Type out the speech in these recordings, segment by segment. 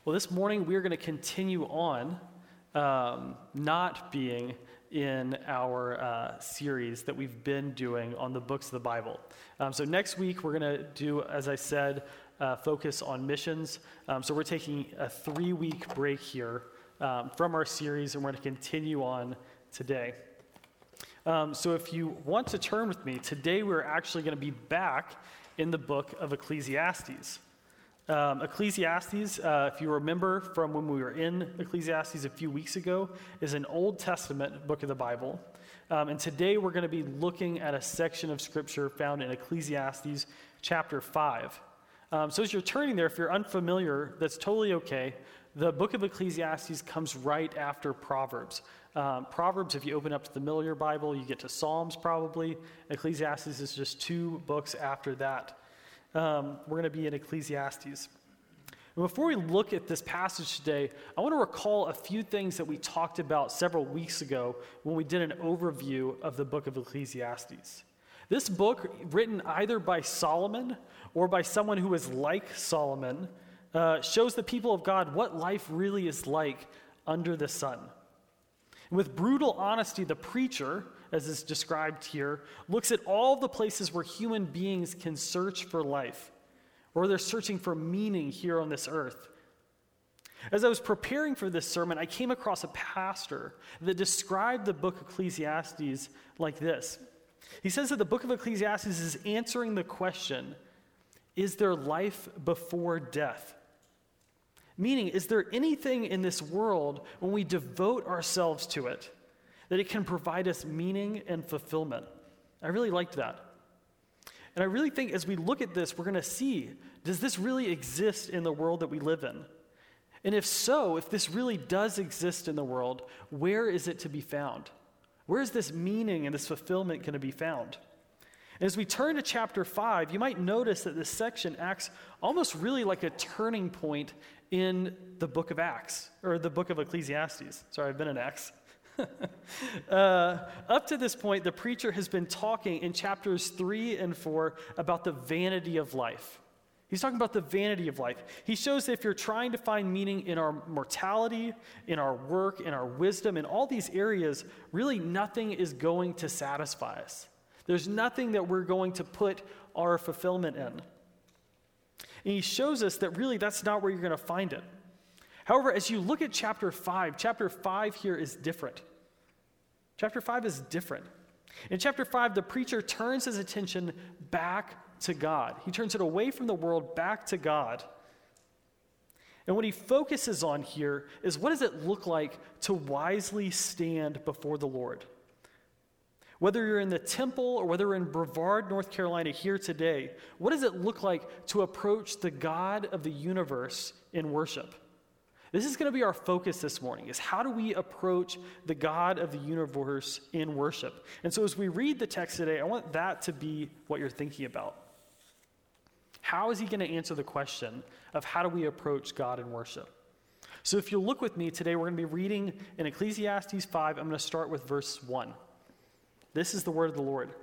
Well, this morning we are going to continue on not being in our series that we've been doing on the books of the Bible. So next week we're going to do, as I said, focus on missions. So we're taking a 3-week break here from our series, and we're going to continue on today. So if you want to turn with me, today we're actually going to be back in the book of Ecclesiastes. Ecclesiastes, if you remember from when we were in Ecclesiastes a few weeks ago, is an Old Testament book of the Bible. And today we're going to be looking at a section of Scripture found in Ecclesiastes chapter 5. So as you're turning there, if you're unfamiliar, that's totally okay. The book of Ecclesiastes comes right after Proverbs. Proverbs, if you open up to the Miller Bible, you get to Psalms probably. Ecclesiastes is just 2 books after that. We're going to be in Ecclesiastes. And before we look at this passage today, I want to recall a few things that we talked about several weeks ago when we did an overview of the book of Ecclesiastes. This book, written either by Solomon or by someone who is like Solomon, shows the people of God what life really is like under the sun. And with brutal honesty, the preacher, as is described here, looks at all the places where human beings can search for life, or they're searching for meaning here on this earth. As I was preparing for this sermon, I came across a pastor that described the book of Ecclesiastes like this. He says that the book of Ecclesiastes is answering the question, is there life before death? Meaning, is there anything in this world when we devote ourselves to it that it can provide us meaning and fulfillment? I really liked that. And I really think as we look at this, we're going to see, does this really exist in the world that we live in? And if so, if this really does exist in the world, where is it to be found? Where is this meaning and this fulfillment going to be found? And as we turn to chapter 5, you might notice that this section acts almost really like a turning point in the book of Acts, or the book of Ecclesiastes. Sorry, I've been in Acts. Up to this point, the preacher has been talking in chapters 3 and 4 about the vanity of life. He's talking about the vanity of life. He shows that if you're trying to find meaning in our mortality, in our work, in our wisdom, in all these areas, really nothing is going to satisfy us. There's nothing that we're going to put our fulfillment in. And he shows us that really that's not where you're going to find it. However, as you look at chapter 5 here is different. Chapter 5 is different. In chapter 5, the preacher turns his attention back to God. He turns it away from the world back to God. And what he focuses on here is, what does it look like to wisely stand before the Lord? Whether you're in the temple or whether you're in Brevard, North Carolina here today, what does it look like to approach the God of the universe in worship? This is going to be our focus this morning, is how do we approach the God of the universe in worship? And so as we read the text today, I want that to be what you're thinking about. How is he going to answer the question of how do we approach God in worship? So if you look with me today, we're going to be reading in Ecclesiastes 5. I'm going to start with verse 1. This is the word of the Lord.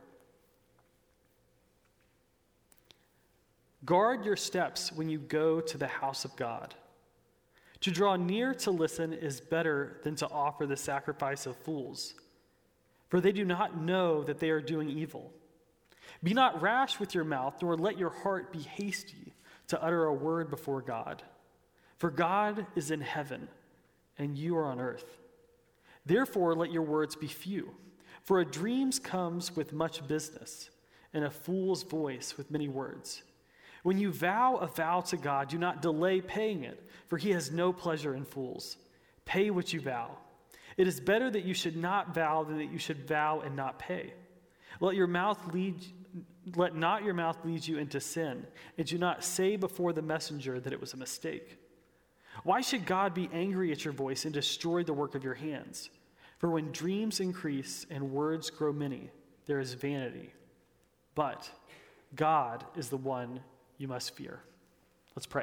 Guard your steps when you go to the house of God. To draw near to listen is better than to offer the sacrifice of fools, for they do not know that they are doing evil. Be not rash with your mouth, nor let your heart be hasty to utter a word before God. For God is in heaven, and you are on earth. Therefore let your words be few. For a dream comes with much business, and a fool's voice with many words. When you vow a vow to God, do not delay paying it, for he has no pleasure in fools. Pay what you vow. It is better that you should not vow than that you should vow and not pay. Let not your mouth lead you into sin, and do not say before the messenger that it was a mistake. Why should God be angry at your voice and destroy the work of your hands? For when dreams increase and words grow many, there is vanity. But God is the one you must fear. Let's pray.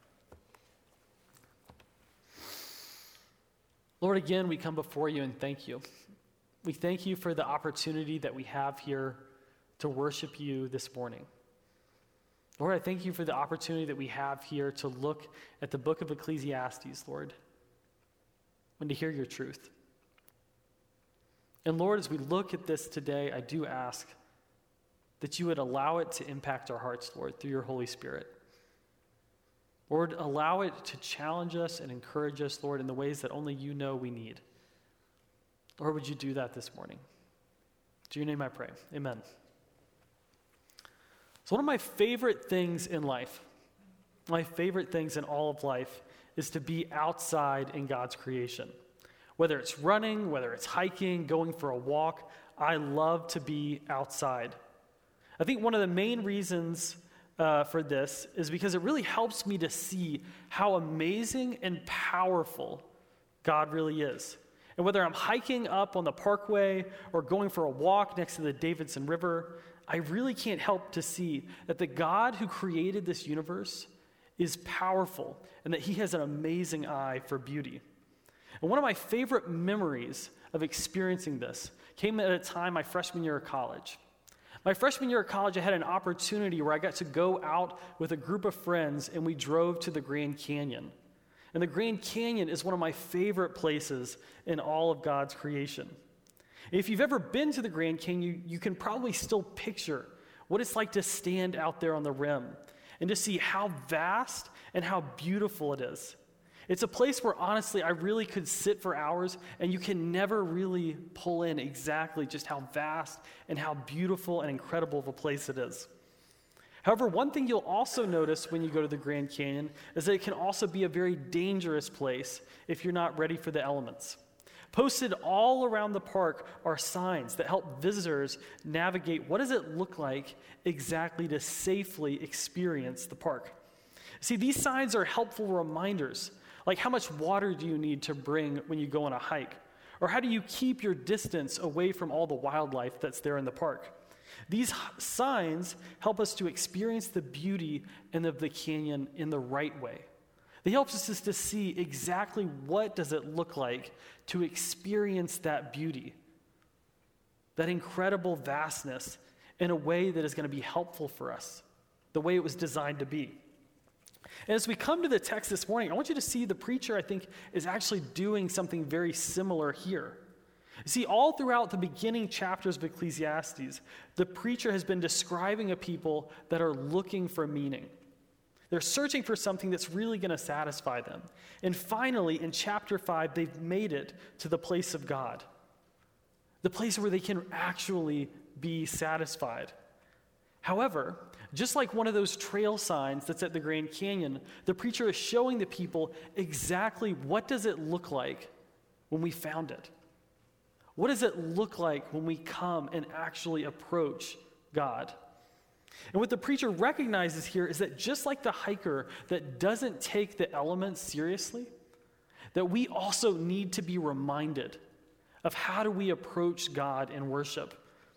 Lord, again, we come before you and thank you. We thank you for the opportunity that we have here to worship you this morning. Lord, I thank you for the opportunity that we have here to look at the book of Ecclesiastes, Lord, and to hear your truth. And Lord, as we look at this today, I do ask that you would allow it to impact our hearts, Lord, through your Holy Spirit. Lord, allow it to challenge us and encourage us, Lord, in the ways that only you know we need. Lord, would you do that this morning? In your name I pray. Amen. So one of my favorite things in life, my favorite things in all of life, is to be outside in God's creation. Whether it's running, whether it's hiking, going for a walk, I love to be outside. I think one of the main reasons for this is because it really helps me to see how amazing and powerful God really is. And whether I'm hiking up on the parkway or going for a walk next to the Davidson River, I really can't help to see that the God who created this universe is powerful and that he has an amazing eye for beauty. And one of my favorite memories of experiencing this came at a time my freshman year of college. My freshman year of college, I had an opportunity where I got to go out with a group of friends and we drove to the Grand Canyon. And the Grand Canyon is one of my favorite places in all of God's creation. If you've ever been to the Grand Canyon, you can probably still picture what it's like to stand out there on the rim and to see how vast and how beautiful it is. It's a place where, honestly, I really could sit for hours and you can never really pull in exactly just how vast and how beautiful and incredible of a place it is. However, one thing you'll also notice when you go to the Grand Canyon is that it can also be a very dangerous place if you're not ready for the elements. Posted all around the park are signs that help visitors navigate what does it look like exactly to safely experience the park. See, these signs are helpful reminders, like how much water do you need to bring when you go on a hike? Or how do you keep your distance away from all the wildlife that's there in the park? These signs help us to experience the beauty of the canyon in the right way. They help us just to see exactly what does it look like to experience that beauty, that incredible vastness in a way that is going to be helpful for us, the way it was designed to be. And as we come to the text this morning, I want you to see the preacher, I think, is actually doing something very similar here. You see, all throughout the beginning chapters of Ecclesiastes, the preacher has been describing a people that are looking for meaning. They're searching for something that's really going to satisfy them. And finally, in chapter 5, they've made it to the place of God, the place where they can actually be satisfied. However, just like one of those trail signs that's at the Grand Canyon, the preacher is showing the people exactly what does it look like when we found it. What does it look like when we come and actually approach God? And what the preacher recognizes here is that just like the hiker that doesn't take the elements seriously, that we also need to be reminded of how do we approach God in worship.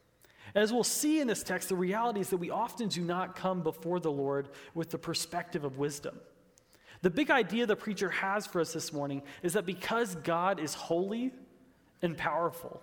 As we'll see in this text, the reality is that we often do not come before the Lord with the perspective of wisdom. The big idea the preacher has for us this morning is that because God is holy and powerful,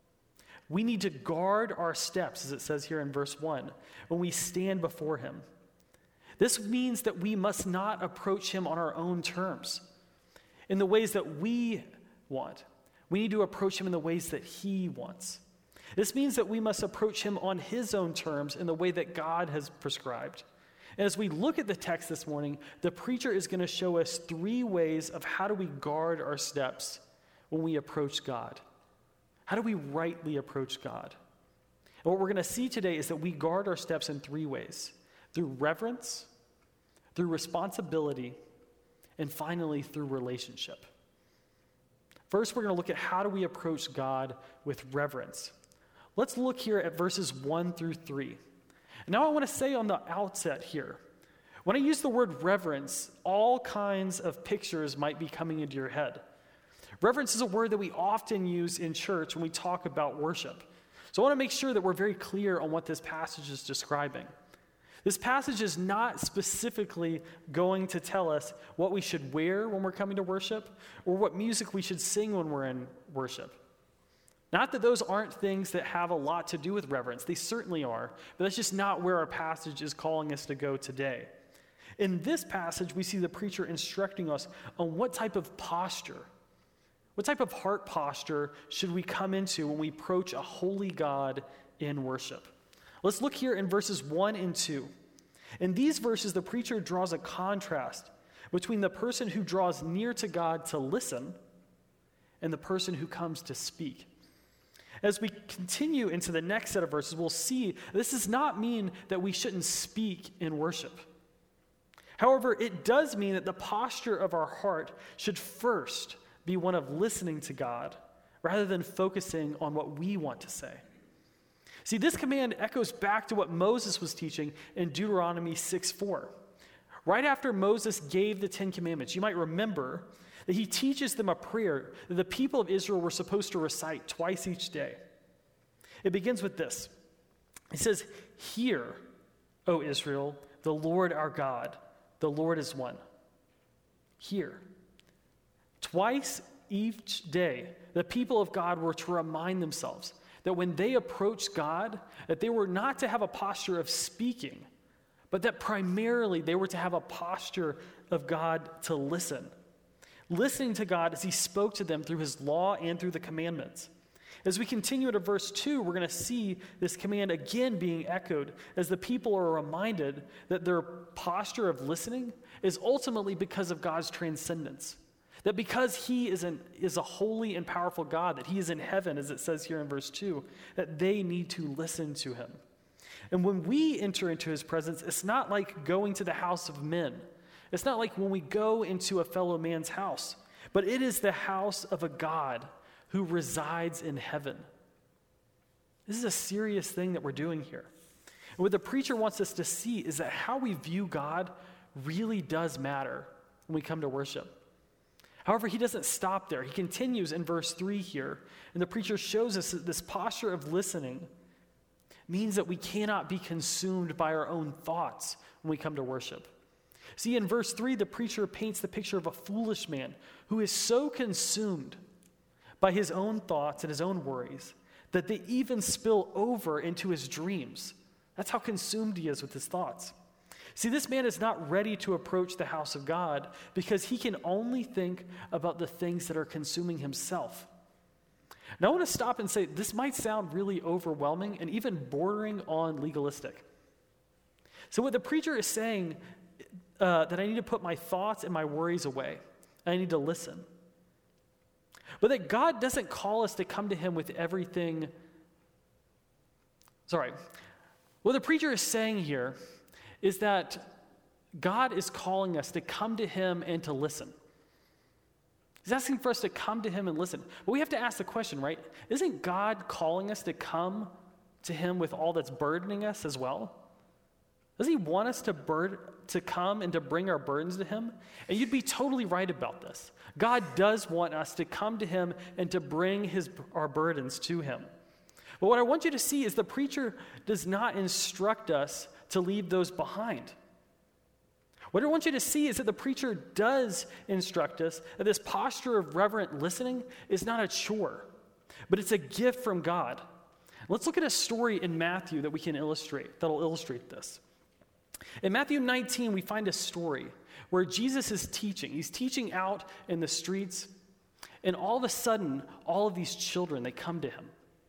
we need to guard our steps, as it says here in verse 1, when we stand before him. This means that we must not approach him on our own terms, in the ways that we want. We need to approach him in the ways that he wants. This means that we must approach him on his own terms in the way that God has prescribed. And as we look at the text this morning, the preacher is going to show us 3 ways of how do we guard our steps when we approach God. How do we rightly approach God? And what we're going to see today is that we guard our steps in 3 ways: through reverence, through responsibility, and finally through relationship. First, we're going to look at how do we approach God with reverence. Let's look here at verses 1 through 3. Now I want to say on the outset here, when I use the word reverence, all kinds of pictures might be coming into your head. Reverence is a word that we often use in church when we talk about worship. So I want to make sure that we're very clear on what this passage is describing. This passage is not specifically going to tell us what we should wear when we're coming to worship or what music we should sing when we're in worship. Not that those aren't things that have a lot to do with reverence. They certainly are. But that's just not where our passage is calling us to go today. In this passage, we see the preacher instructing us on what type of posture, what type of heart posture should we come into when we approach a holy God in worship. Let's look here in verses 1 and 2. In these verses, the preacher draws a contrast between the person who draws near to God to listen and the person who comes to speak. As we continue into the next set of verses, we'll see this does not mean that we shouldn't speak in worship. However, it does mean that the posture of our heart should first be one of listening to God rather than focusing on what we want to say. See, this command echoes back to what Moses was teaching in Deuteronomy 6:4. Right after Moses gave the 10 Commandments, you might remember that he teaches them a prayer that the people of Israel were supposed to recite twice each day. It begins with this. He says, "Hear, O Israel, the Lord our God, the Lord is one." Hear. Twice each day, the people of God were to remind themselves that when they approached God, that they were not to have a posture of speaking, but that primarily they were to have a posture of God to listen. Listening to God as he spoke to them through his law and through the commandments. As we continue to verse 2, we're going to see this command again being echoed as the people are reminded that their posture of listening is ultimately because of God's transcendence. That because he is a holy and powerful God, that he is in heaven, as it says here in verse 2, that they need to listen to him. And when we enter into his presence, it's not like going to the house of men. It's not like when we go into a fellow man's house, but it is the house of a God who resides in heaven. This is a serious thing that we're doing here. And what the preacher wants us to see is that how we view God really does matter when we come to worship. However, he doesn't stop there. He continues in verse 3 here, and the preacher shows us that this posture of listening means that we cannot be consumed by our own thoughts when we come to worship. See, in verse 3, the preacher paints the picture of a foolish man who is so consumed by his own thoughts and his own worries that they even spill over into his dreams. That's how consumed he is with his thoughts. See, this man is not ready to approach the house of God because he can only think about the things that are consuming himself. Now, I want to stop and say this might sound really overwhelming and even bordering on legalistic. So what the preacher is saying that I need to put my thoughts and my worries away. And I need to listen. But that God doesn't call us to come to him with everything. What the preacher is saying here is that God is calling us to come to him and to listen. He's asking for us to come to him and listen. But we have to ask the question, right? Isn't God calling us to come to him with all that's burdening us as well? Doesn't he want us to come and to bring our burdens to him? And you'd be totally right about this. God does want us to come to him and to bring our burdens to him. But what I want you to see is the preacher does not instruct us to leave those behind. What I want you to see is that the preacher does instruct us that this posture of reverent listening is not a chore, but it's a gift from God. Let's look at a story in Matthew that we can that'll illustrate this. In Matthew 19, we find a story where Jesus is teaching. He's teaching out in the streets, and all of a sudden, all of these children, they come to him.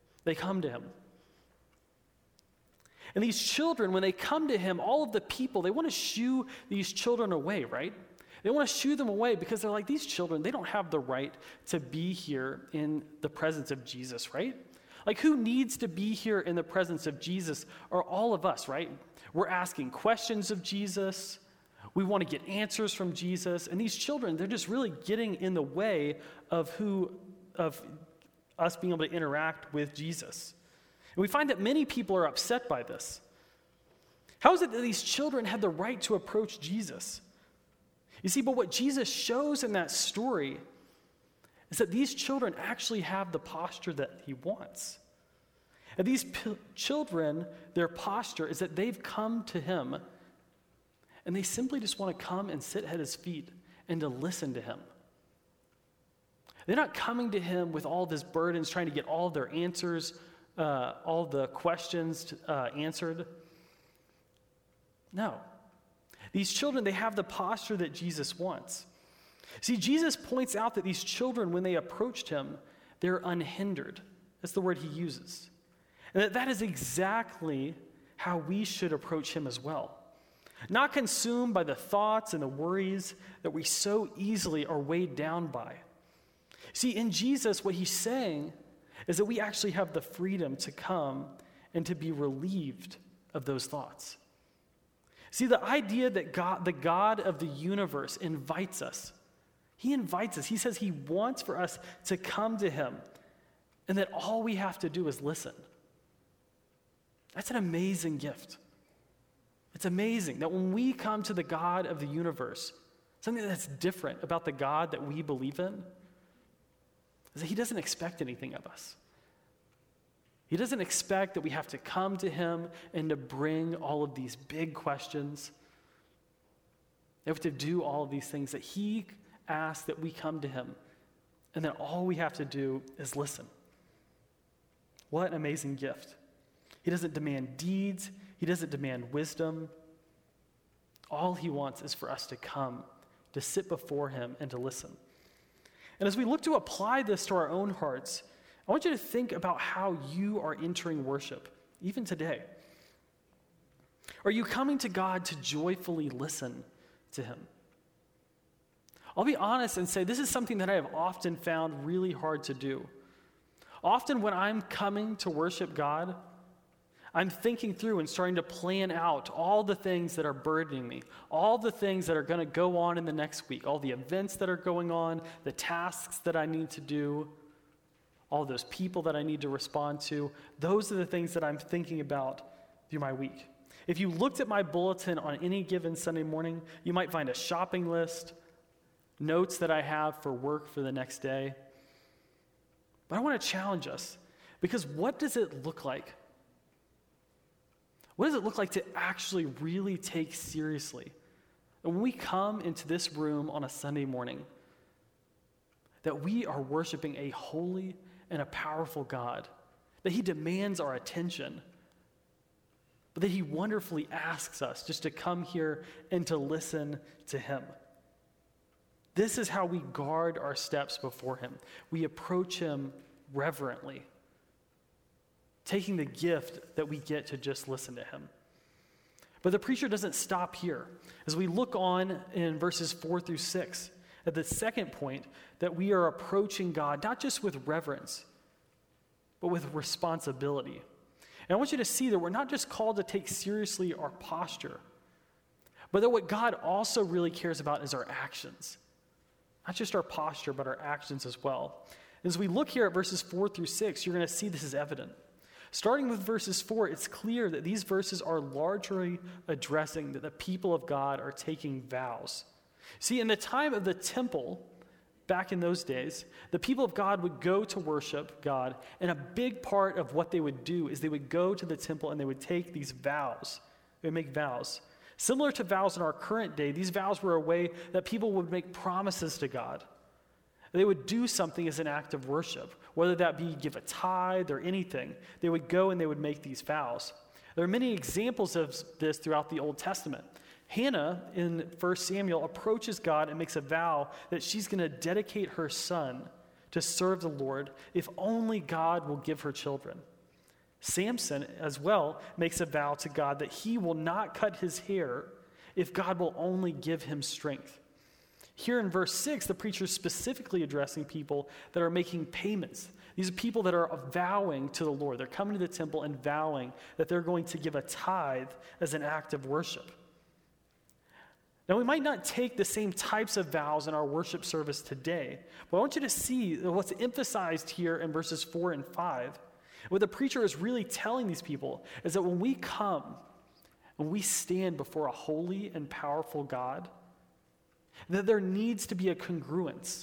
And these children, when they come to him, all of the people, they want to shoo these children away, right? They want to shoo them away because they're like, these children, they don't have the right to be here in the presence of Jesus, right? Like, who needs to be here in the presence of Jesus are all of us, right? We're asking questions of Jesus. We want to get answers from Jesus. And these children, they're just really getting in the way of us being able to interact with Jesus. And we find that many people are upset by this. How is it that these children had the right to approach Jesus? You see, but what Jesus shows in that story is that these children actually have the posture that he wants. And these children, their posture is that they've come to him and they simply just want to come and sit at his feet and to listen to him. They're not coming to him with all of his burdens, trying to get all of their answers, all the questions answered. No. These children, they have the posture that Jesus wants. See, Jesus points out that these children, when they approached him, they're unhindered. That's the word he uses. And that is exactly how we should approach him as well. Not consumed by the thoughts and the worries that we so easily are weighed down by. See, in Jesus, what he's saying is that we actually have the freedom to come and to be relieved of those thoughts. See, the idea that the God of the universe invites us. He invites us. He says he wants for us to come to him, and that all we have to do is listen. That's an amazing gift. It's amazing that when we come to the God of the universe, something that's different about the God that we believe in is that he doesn't expect anything of us. He doesn't expect that we have to come to him and to bring all of these big questions. We have to do all of these things that he asks that we come to him, and then all we have to do is listen. What an amazing gift. He doesn't demand deeds. He doesn't demand wisdom. All he wants is for us to come, to sit before him, and to listen. And as we look to apply this to our own hearts, I want you to think about how you are entering worship, even today. Are you coming to God to joyfully listen to him? I'll be honest and say this is something that I have often found really hard to do. Often when I'm coming to worship God, I'm thinking through and starting to plan out all the things that are burdening me, all the things that are going to go on in the next week, all the events that are going on, the tasks that I need to do, all those people that I need to respond to. Those are the things that I'm thinking about through my week. If you looked at my bulletin on any given Sunday morning, you might find a shopping list, notes that I have for work for the next day. But I want to challenge us, because what does it look like? What does it look like to actually really take seriously? And when we come into this room on a Sunday morning, that we are worshiping a holy and a powerful God, that he demands our attention, but that he wonderfully asks us just to come here and to listen to him. This is how we guard our steps before him. We approach him reverently, taking the gift that we get to just listen to him. But the preacher doesn't stop here. As we look on in verses 4 through 6, at the second point, that we are approaching God not just with reverence, but with responsibility. And I want you to see that we're not just called to take seriously our posture, but that what God also really cares about is our actions. Not just our posture, but our actions as well. As we look here at verses 4 through 6, you're going to see this is evident. Starting with verses 4, it's clear that these verses are largely addressing that the people of God are taking vows. See, in the time of the temple, back in those days, the people of God would go to worship God, and a big part of what they would do is they would go to the temple and they would take these vows. They would make vows. Similar to vows in our current day, these vows were a way that people would make promises to God. They would do something as an act of worship, whether that be give a tithe or anything. They would go and they would make these vows. There are many examples of this throughout the Old Testament. Hannah in 1 Samuel approaches God and makes a vow that she's going to dedicate her son to serve the Lord if only God will give her children. Samson as well makes a vow to God that he will not cut his hair if God will only give him strength. Here in verse 6, the preacher is specifically addressing people that are making payments. These are people that are vowing to the Lord. They're coming to the temple and vowing that they're going to give a tithe as an act of worship. Now, we might not take the same types of vows in our worship service today, but I want you to see what's emphasized here in verses 4 and 5. What the preacher is really telling these people is that when we come, when we stand before a holy and powerful God, that there needs to be a congruence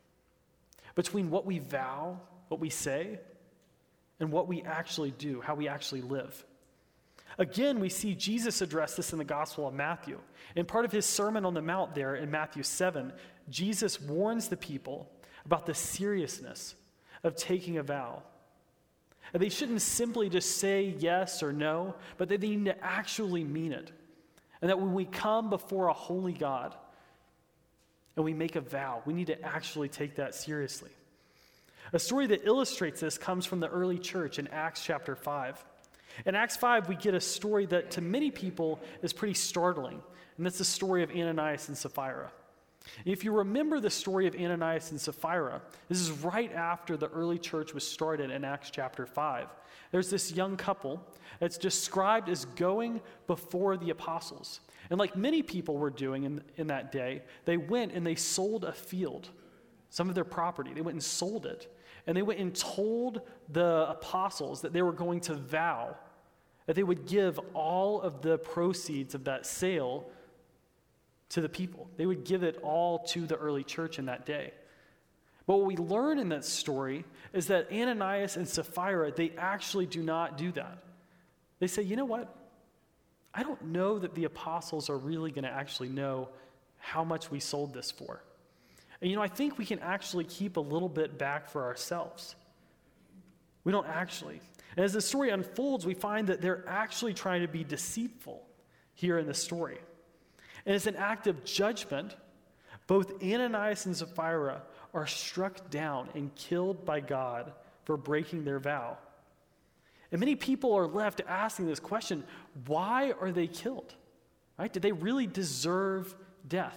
between what we vow, what we say, and what we actually do, how we actually live. Again, we see Jesus address this in the Gospel of Matthew. In part of his Sermon on the Mount there in Matthew 7, Jesus warns the people about the seriousness of taking a vow. And they shouldn't simply just say yes or no, but that they need to actually mean it. And that when we come before a holy God and we make a vow, we need to actually take that seriously. A story that illustrates this comes from the early church in Acts chapter 5. In Acts 5, we get a story that to many people is pretty startling, and that's the story of Ananias and Sapphira. If you remember the story of Ananias and Sapphira, this is right after the early church was started in Acts chapter 5. There's this young couple that's described as going before the apostles. And like many people were doing in that day, they went and they sold a field, some of their property. They went and sold it. And they went and told the apostles that they were going to vow that they would give all of the proceeds of that sale to the people. They would give it all to the early church in that day. But what we learn in that story is that Ananias and Sapphira, they actually do not do that. They say, you know what? I don't know that the apostles are really going to actually know how much we sold this for. And I think we can actually keep a little bit back for ourselves. We don't actually. And as the story unfolds, we find that they're actually trying to be deceitful here in the story. And as an act of judgment, both Ananias and Sapphira are struck down and killed by God for breaking their vow. And many people are left asking this question, why are they killed? Right? Did they really deserve death?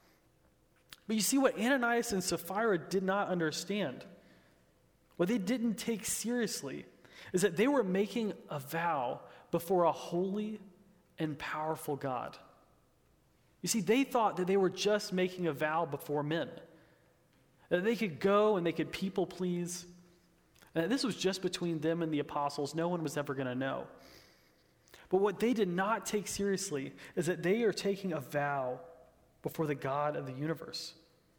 But you see, what Ananias and Sapphira did not understand, what they didn't take seriously, is that they were making a vow before a holy and powerful God. You see, they thought that they were just making a vow before men, that they could go and they could people please. And this was just between them and the apostles. No one was ever going to know. But what they did not take seriously is that they are taking a vow before the God of the universe.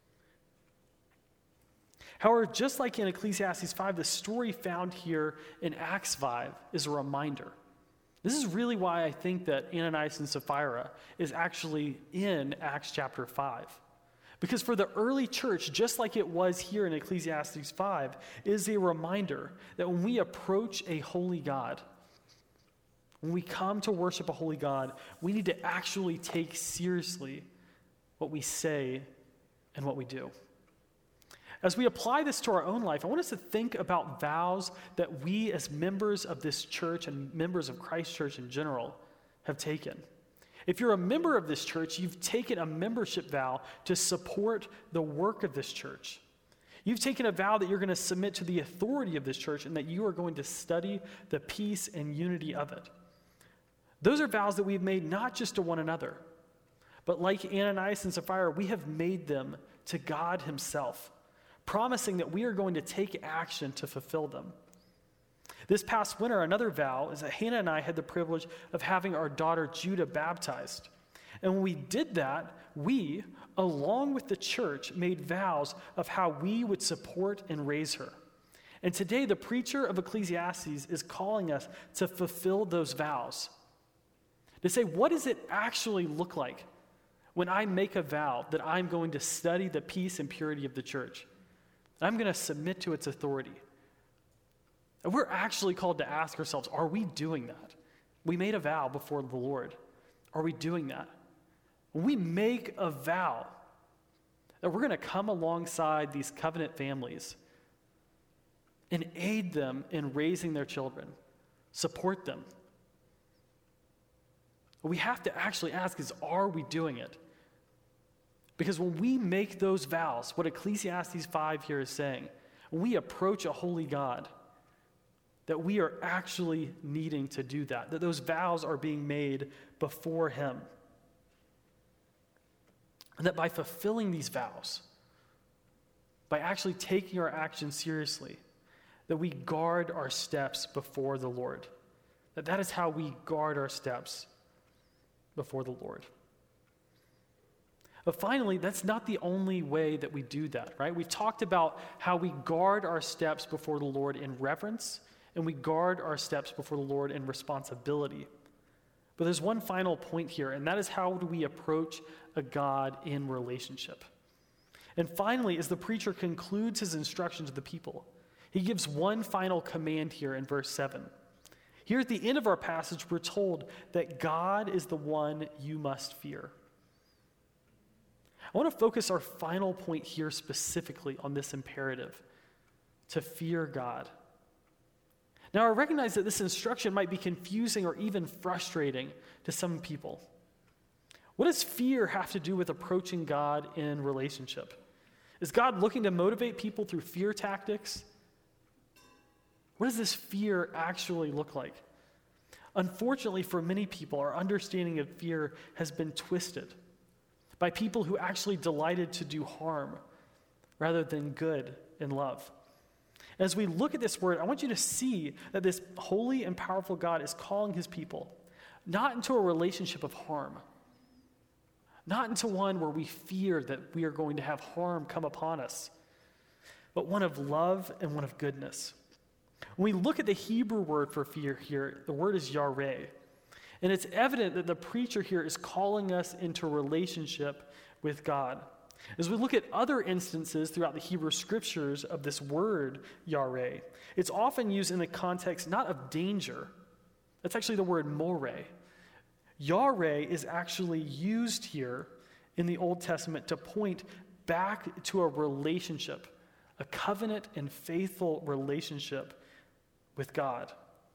However, just like in Ecclesiastes 5, the story found here in Acts 5 is a reminder. This is really why I think that Ananias and Sapphira is actually in Acts chapter 5. Because for the early church, just like it was here in Ecclesiastes 5, is a reminder that when we approach a holy God, when we come to worship a holy God, we need to actually take seriously what we say and what we do. As we apply this to our own life, I want us to think about vows that we as members of this church and members of Christ Church in general have taken. If you're a member of this church, you've taken a membership vow to support the work of this church. You've taken a vow that you're going to submit to the authority of this church and that you are going to study the peace and unity of it. Those are vows that we've made not just to one another, but like Ananias and Sapphira, we have made them to God himself, promising that we are going to take action to fulfill them. This past winter, another vow is that Hannah and I had the privilege of having our daughter Judah baptized. And when we did that, we, along with the church, made vows of how we would support and raise her. And today, the preacher of Ecclesiastes is calling us to fulfill those vows. To say, what does it actually look like when I make a vow that I'm going to study the peace and purity of the church? I'm going to submit to its authority. And we're actually called to ask ourselves, are we doing that? We made a vow before the Lord. Are we doing that? When we make a vow that we're going to come alongside these covenant families and aid them in raising their children, support them, what we have to actually ask is, are we doing it? Because when we make those vows, what Ecclesiastes 5 here is saying, when we approach a holy God, that we are actually needing to do that those vows are being made before him. And that by fulfilling these vows, by actually taking our actions seriously, that we guard our steps before the Lord. That is how we guard our steps before the Lord. But finally, that's not the only way that we do that, right? We've talked about how we guard our steps before the Lord in reverence, and we guard our steps before the Lord in responsibility. But there's one final point here, and that is, how do we approach a God in relationship? And finally, as the preacher concludes his instruction to the people, he gives one final command here in verse 7. Here at the end of our passage, we're told that God is the one you must fear. I want to focus our final point here specifically on this imperative, to fear God. Now, I recognize that this instruction might be confusing or even frustrating to some people. What does fear have to do with approaching God in relationship? Is God looking to motivate people through fear tactics? What does this fear actually look like? Unfortunately, for many people, our understanding of fear has been twisted by people who actually delighted to do harm rather than good and love. As we look at this word, I want you to see that this holy and powerful God is calling his people not into a relationship of harm, not into one where we fear that we are going to have harm come upon us, but one of love and one of goodness. When we look at the Hebrew word for fear here, the word is yareh. And it's evident that the preacher here is calling us into relationship with God. As we look at other instances throughout the Hebrew scriptures of this word, yareh, it's often used in the context not of danger. That's actually the word moreh. Yareh is actually used here in the Old Testament to point back to a relationship, a covenant and faithful relationship with God,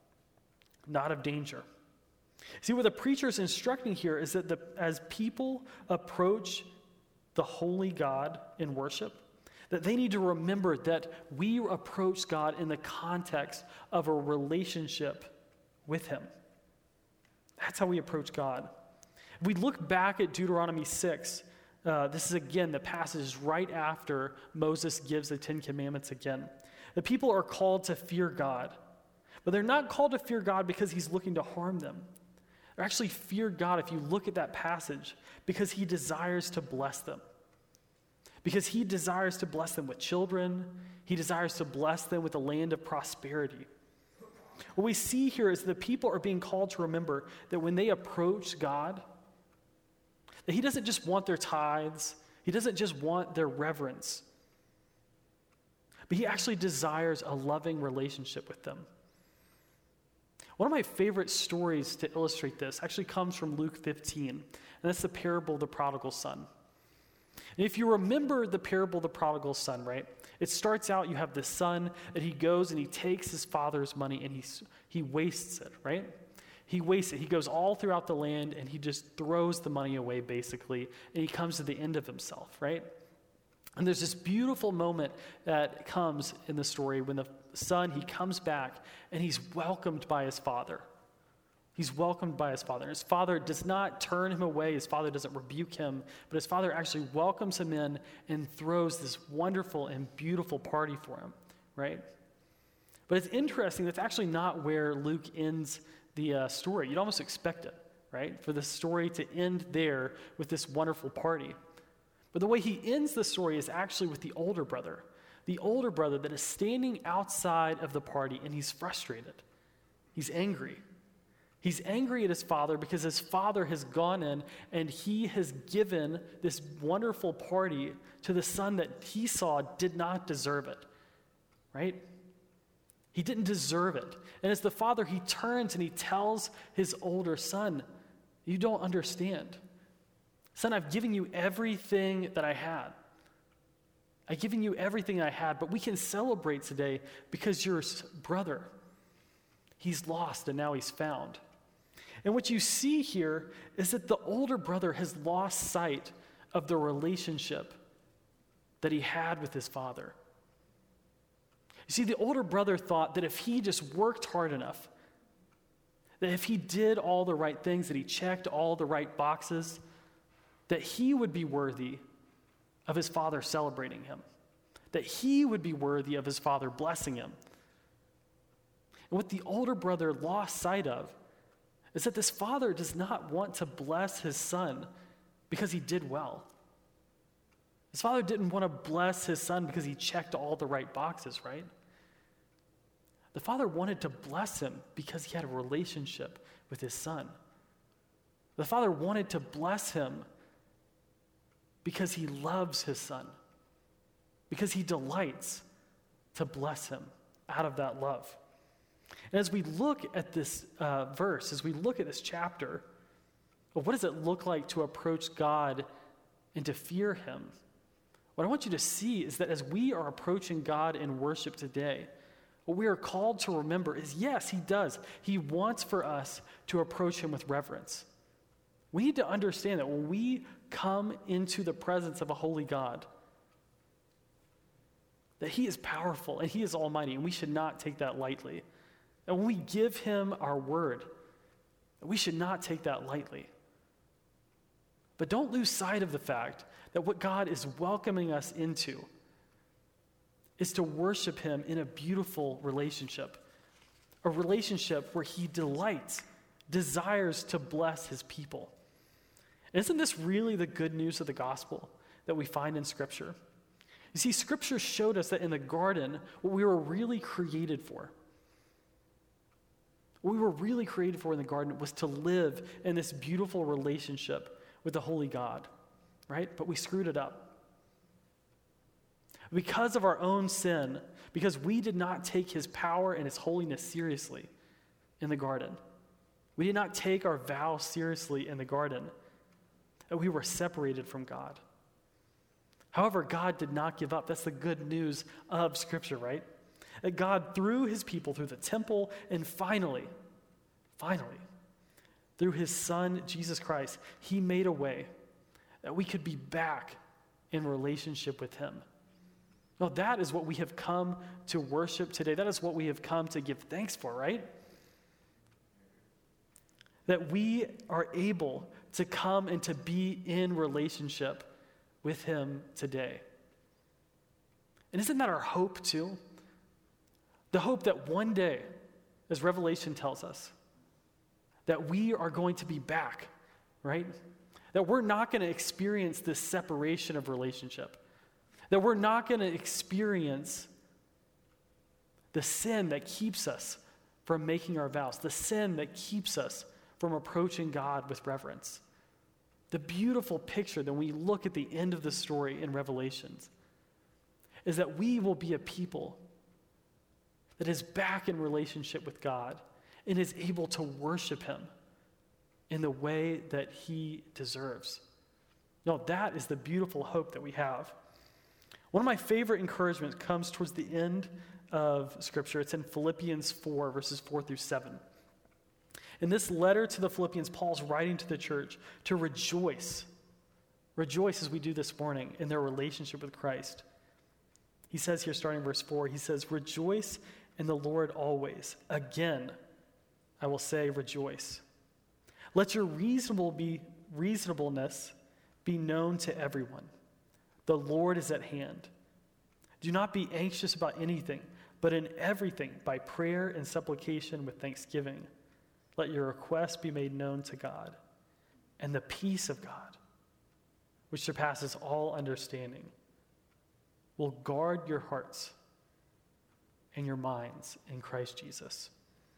not of danger. See, what the preacher is instructing here is that as people approach the holy God in worship, that they need to remember that we approach God in the context of a relationship with him. That's how we approach God. If we look back at Deuteronomy 6, this is again the passage right after Moses gives the Ten Commandments again. The people are called to fear God, but they're not called to fear God because he's looking to harm them. They actually fear God, if you look at that passage, because he desires to bless them. Because he desires to bless them with children. He desires to bless them with a land of prosperity. What we see here is the people are being called to remember that when they approach God, that he doesn't just want their tithes. He doesn't just want their reverence. But he actually desires a loving relationship with them. One of my favorite stories to illustrate this actually comes from Luke 15, and that's the parable of the prodigal son. And if you remember the parable of the prodigal son, right, it starts out, you have the son, and he goes and he takes his father's money and he wastes it, right? He wastes it. He goes all throughout the land and he just throws the money away, basically, and he comes to the end of himself, right? And there's this beautiful moment that comes in the story when the son, he comes back and he's welcomed by his father. He's welcomed by his father. His father does not turn him away. His father doesn't rebuke him, but his father actually welcomes him in and throws this wonderful and beautiful party for him, right? But it's interesting, that's actually not where Luke ends the story. You'd almost expect it, right? For the story to end there with this wonderful party. But the way he ends the story is actually with the older brother that is standing outside of the party, and he's frustrated. He's angry. He's angry at his father because his father has gone in and he has given this wonderful party to the son that he saw did not deserve it, right? He didn't deserve it. And as the father, he turns and he tells his older son, "You don't understand. Son, I've given you everything that I had. I've given you everything I had, but we can celebrate today because your brother, he's lost and now he's found." And what you see here is that the older brother has lost sight of the relationship that he had with his father. You see, the older brother thought that if he just worked hard enough, that if he did all the right things, that he checked all the right boxes, that he would be worthy of his father celebrating him, that he would be worthy of his father blessing him. And what the older brother lost sight of is that this father does not want to bless his son because he did well. His father didn't want to bless his son because he checked all the right boxes, right? The father wanted to bless him because he had a relationship with his son. The father wanted to bless him because he loves his son. because he delights to bless him out of that love. And as we look at this verse, as we look at this chapter, what does it look like to approach God and to fear him? What I want you to see is that as we are approaching God in worship today, what we are called to remember is, yes, he does. He wants for us to approach him with reverence. We need to understand that when we come into the presence of a holy God, that he is powerful and he is almighty, and we should not take that lightly. And when we give him our word, we should not take that lightly. But don't lose sight of the fact that what God is welcoming us into is to worship him in a beautiful relationship, a relationship where he delights, desires to bless his people. And isn't this really the good news of the gospel that we find in Scripture? You see, Scripture showed us that in the garden, what we were really created for, what we were really created for in the garden was to live in this beautiful relationship with the holy God, right? But we screwed it up. Because of our own sin, because we did not take his power and his holiness seriously in the garden. We did not take our vows seriously in the garden, and we were separated from God. However, God did not give up. That's the good news of Scripture, right? That God, through his people, through the temple, and finally, through his Son, Jesus Christ, he made a way that we could be back in relationship with him. No, that is what we have come to worship today. That is what we have come to give thanks for, right? That we are able to come and to be in relationship with him today. And isn't that our hope too? The hope that one day, as Revelation tells us, that we are going to be back, right? That we're not going to experience this separation of relationship. That we're not going to experience the sin that keeps us from making our vows, the sin that keeps us from approaching God with reverence. The beautiful picture that we look at the end of the story in Revelations is that we will be a people that is back in relationship with God and is able to worship him in the way that he deserves. No, that is the beautiful hope that we have. One of my favorite encouragements comes towards the end of Scripture. It's in Philippians 4, verses 4 through 7. In this letter to the Philippians, Paul's writing to the church to rejoice. Rejoice as we do this morning in their relationship with Christ. He says here, starting verse 4, he says, "Rejoice in the Lord always. Again, I will say rejoice. Let your reasonableness be known to everyone. The Lord is at hand. Do not be anxious about anything, but in everything, by prayer and supplication with thanksgiving, let your requests be made known to God. And the peace of God, which surpasses all understanding, will guard your hearts and your minds in Christ Jesus."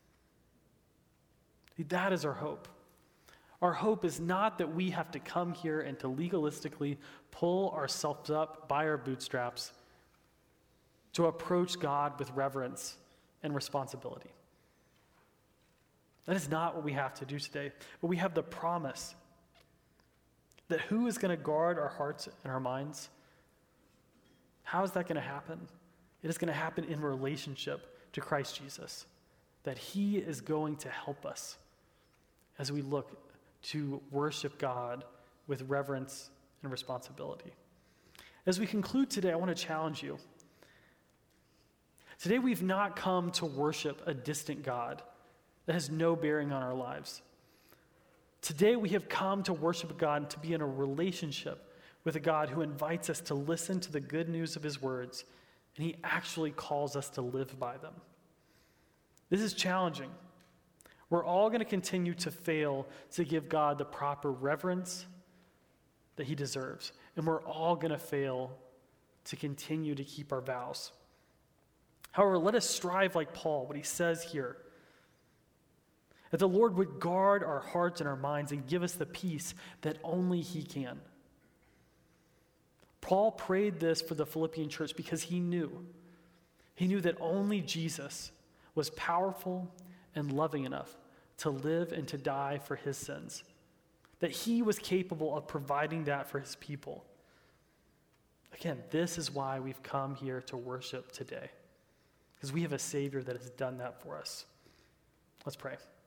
See, that is our hope. Our hope is not that we have to come here and to legalistically pull ourselves up by our bootstraps to approach God with reverence and responsibility. That is not what we have to do today. But we have the promise that who is going to guard our hearts and our minds? How is that going to happen? It is going to happen in relationship to Christ Jesus, that he is going to help us as we look to worship God with reverence and responsibility. As we conclude today, I want to challenge you. Today we've not come to worship a distant God that has no bearing on our lives. Today we have come to worship God and to be in a relationship with a God who invites us to listen to the good news of his words, and he actually calls us to live by them. This is challenging. We're all going to continue to fail to give God the proper reverence that he deserves. And we're all going to fail to continue to keep our vows. However, let us strive like Paul, what he says here, that the Lord would guard our hearts and our minds and give us the peace that only he can. Paul prayed this for the Philippian church because he knew that only Jesus was powerful and loving enough to live and to die for his sins, that he was capable of providing that for his people. Again, this is why we've come here to worship today, because we have a Savior that has done that for us. Let's pray.